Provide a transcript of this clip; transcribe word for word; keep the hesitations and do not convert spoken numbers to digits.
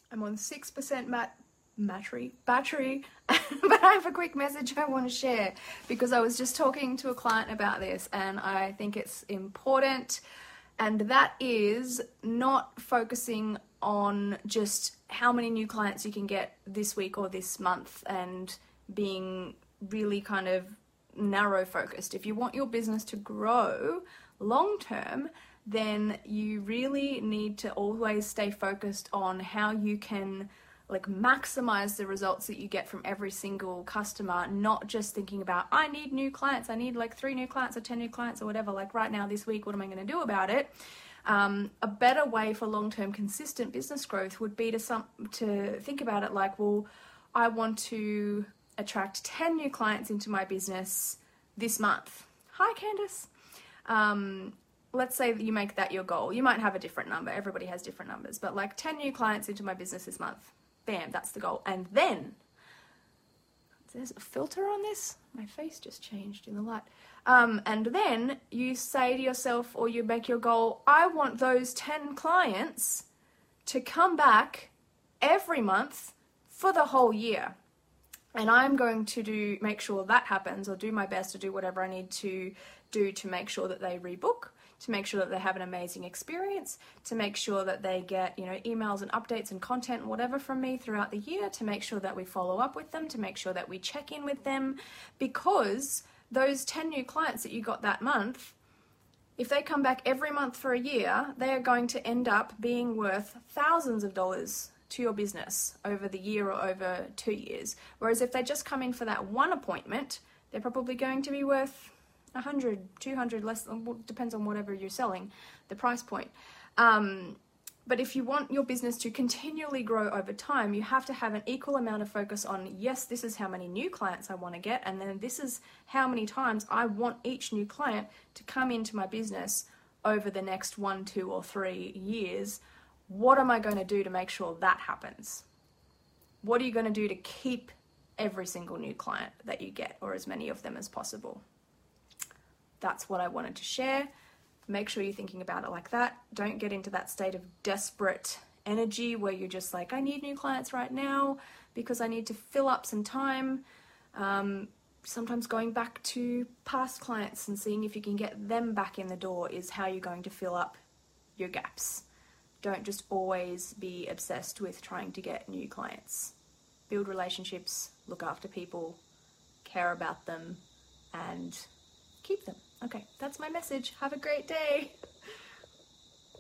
I'm on six percent mat battery, battery, but I have a quick message I want to share because I was just talking to a client about this and I think it's important, and that is not focusing on just how many new clients you can get this week or this month and being really kind of narrow focused. If you want your business to grow long term, then you really need to always stay focused on how you can like maximize the results that you get from every single customer, not just thinking about, I need new clients, I need like three new clients or ten new clients or whatever, like right now this week, what am I going to do about it? Um, a better way for long-term consistent business growth would be to some to think about it like, well, I want to attract ten new clients into my business this month. Hi, Candace. Um, let's say that you make that your goal. You might have a different number. Everybody has different numbers, but like ten new clients into my business this month. Bam, that's the goal. And then, there's a filter on this? My face just changed in the light. Um, and then you say to yourself, or you make your goal, I want those ten clients to come back every month for the whole year. And I'm going to do make sure that happens, or do my best to do whatever I need to do to make sure that they rebook, to make sure that they have an amazing experience, to make sure that they get, you know, emails and updates and content and whatever from me throughout the year, to make sure that we follow up with them, to make sure that we check in with them, because those ten new clients that you got that month, if they come back every month for a year, they are going to end up being worth thousands of dollars to your business over the year or over two years. Whereas if they just come in for that one appointment, they're probably going to be worth one hundred, two hundred, less, depends on whatever you're selling, the price point. Um, but if you want your business to continually grow over time, you have to have an equal amount of focus on, yes, this is how many new clients I want to get, and then this is how many times I want each new client to come into my business over the next one, two, or three years. What am I going to do to make sure that happens? What are you going to do to keep every single new client that you get, or as many of them as possible? That's what I wanted to share. Make sure you're thinking about it like that. Don't get into that state of desperate energy where you're just like, I need new clients right now because I need to fill up some time. Um, sometimes going back to past clients and seeing if you can get them back in the door is how you're going to fill up your gaps. Don't just always be obsessed with trying to get new clients. Build relationships, look after people, care about them, and keep them. Okay, that's my message. Have a great day.